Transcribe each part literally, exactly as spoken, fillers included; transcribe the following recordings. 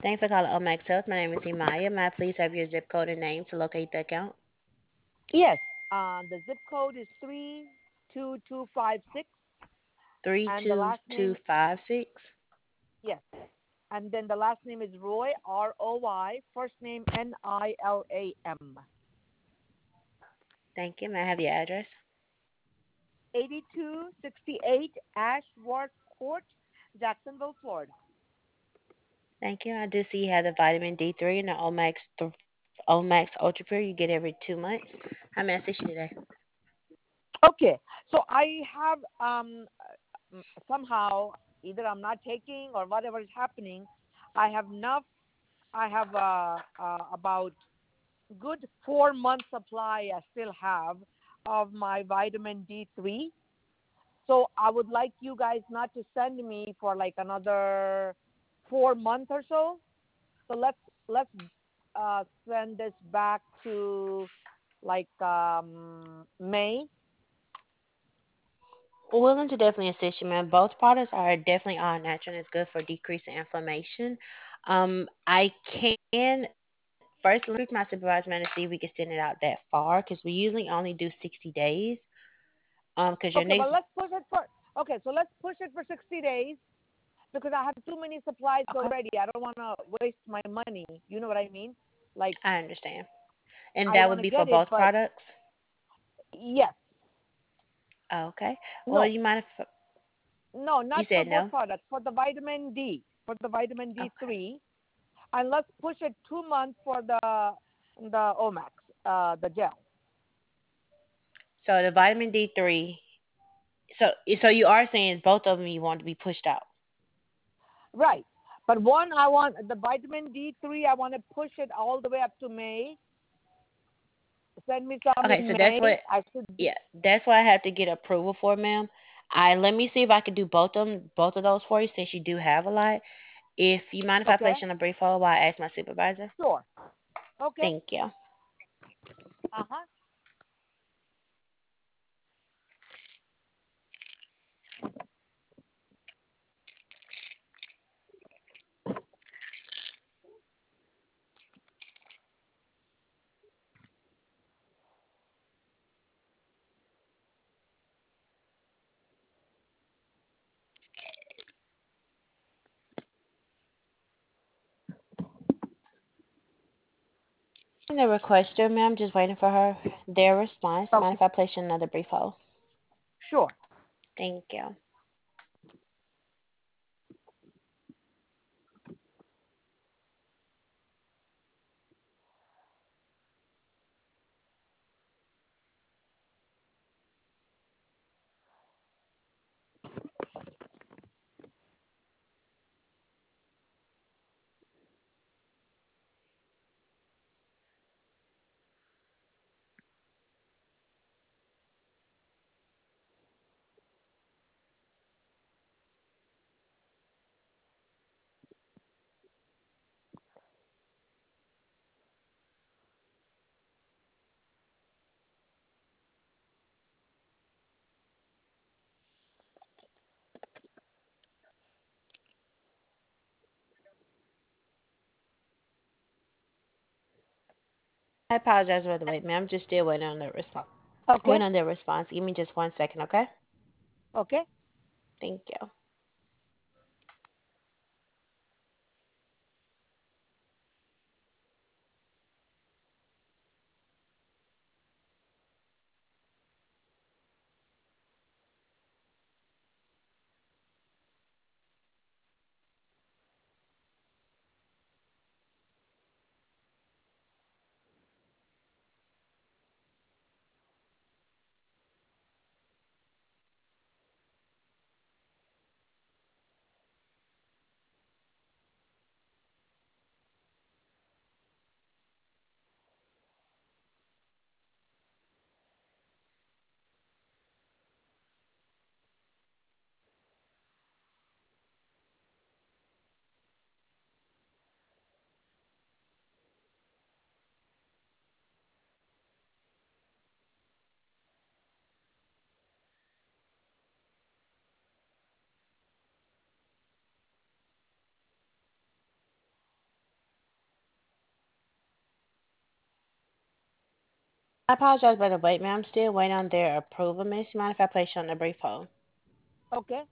Thanks for calling Omax Health. My name is Imaya. May I please have your zip code and name to locate the account? Yes. Uh, the zip code is three two two five six, and the last name, three two two five six. yes. And then the last name is Roy, R O Y. First name N I L A M. Thank you. May I have your address? eighty-two sixty-eight Ashworth Court, Jacksonville, Florida. Thank you. I do see you have the vitamin D three and the Omax th- Omax Ultra Pure. You get every two months. How may I assist you today? Okay, so I have um m- somehow, either I'm not taking or whatever is happening. I have enough. I have uh, uh, about good four month supply. I still have of my vitamin D three. So I would like you guys not to send me for like another four months or so. So let's let's uh, send this back to like um, May. We're willing to definitely assist you, man. Both products are definitely all natural and it's good for decreasing inflammation. Um, I can first let me speak to my supervisor man to see if we can send it out that far because we usually only do sixty days. Um, because your Okay, but next let's push it for okay. So let's push it for sixty days because I have too many supplies okay, already. I don't want to waste my money. You know what I mean? Like I understand, and I that want would to be for get it, both but products. yes, Okay. Well, no, you mind if no, you not for said both no? products. For the vitamin D, for the vitamin D Okay. three, and let's push it two months for the the Omax, uh, the gel. So the vitamin D three. So so you are saying both of them you want to be pushed out. Right. But one, I want the vitamin D three. I want to push it all the way up to May. Send me some Okay, in so that's May. what I should. yeah, that's what I have to get approval for, ma'am. I let me see if I could do both of them, both of those for you, since you do have a lot. If you mind if I Okay. place you on a brief hold while I ask my supervisor? Sure. Okay. Thank you. Uh huh. And the requester, ma'am, just waiting for her their response. Mind Okay. if I place you on another brief hold? Sure. Thank you. I apologize for the wait, ma'am. I'm just still waiting on the response. Okay. Waiting on their response. Give me just one second, okay? Okay. Thank you. I apologize by the wait, ma'am. I'm still waiting on their approval, miss. You mind if I place you on the brief hold? Okay.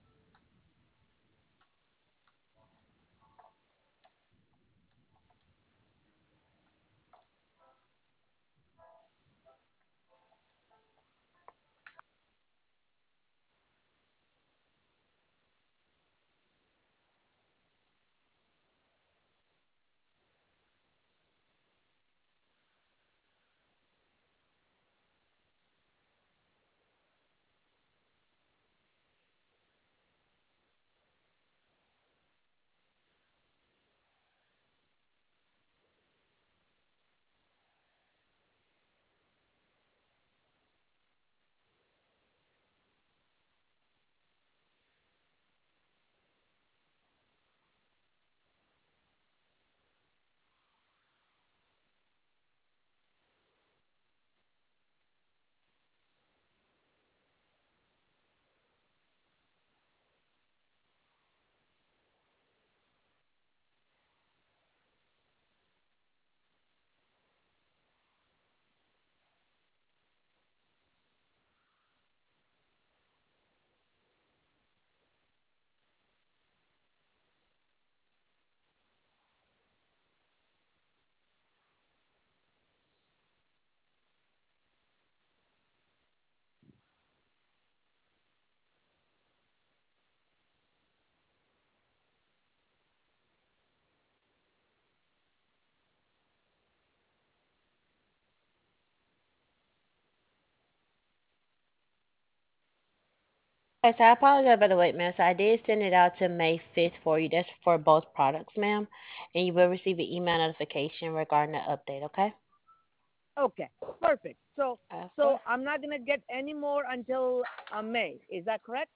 Okay, so I apologize by the wait, ma'am. So I did send it out to May fifth for you. That's for both products, ma'am. And you will receive an email notification regarding the update, okay? Okay. Perfect. So Of so course. I'm not gonna get any more until uh, May. Is that correct?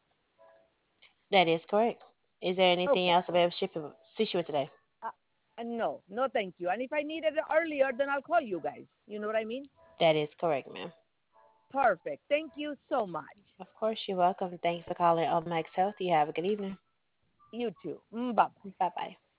That is correct. Is there anything Okay. else I'll be able to ship you, assist you with today? Uh, uh, no, no, thank you. And if I need it earlier, then I'll call you guys. You know what I mean? That is correct, ma'am. Perfect. Thank you so much. Of course, you're welcome. Thank you for calling Omax Health. You have a good evening. You too. Mm, bye bye. Bye bye.